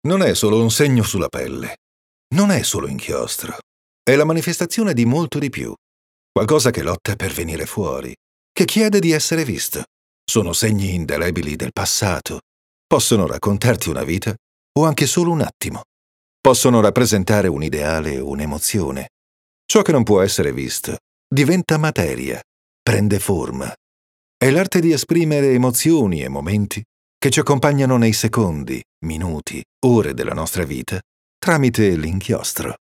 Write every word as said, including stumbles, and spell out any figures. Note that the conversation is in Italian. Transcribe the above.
Non è solo un segno sulla pelle. Non è solo inchiostro. È la manifestazione di molto di più. Qualcosa che lotta per venire fuori, che chiede di essere visto. Sono segni indelebili del passato. Possono raccontarti una vita o anche solo un attimo. Possono rappresentare un ideale o un'emozione. Ciò che non può essere visto diventa materia, prende forma. È l'arte di esprimere emozioni e momenti che ci accompagnano nei secondi, minuti, ore della nostra vita tramite l'inchiostro.